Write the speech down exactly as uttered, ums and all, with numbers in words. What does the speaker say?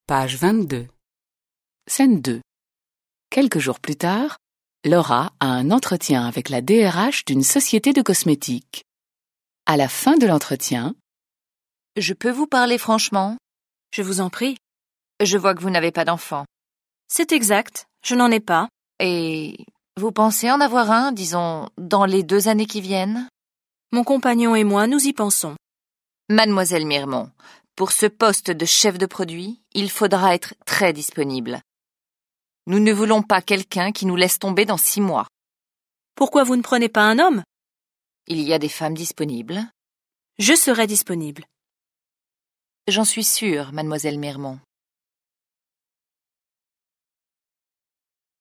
Page vingt-deux. Scène deux. Quelques jours plus tard, Laura a un entretien avec la D R H d'une société de cosmétiques. À la fin de l'entretien, « Je peux vous parler franchement ? Je vous en prie. Je vois que vous n'avez pas d'enfant. C'est exact, je n'en ai pas. Et vous pensez en avoir un, disons, dans les deux années qui viennent ? Mon compagnon et moi, nous y pensons. Mademoiselle Mirmont, pour ce poste de chef de produit, il faudra être très disponible. Nous ne voulons pas quelqu'un qui nous laisse tomber dans six mois. Pourquoi vous ne prenez pas un homme ? Il y a des femmes disponibles. Je serai disponible. J'en suis sûre, mademoiselle Mirmont.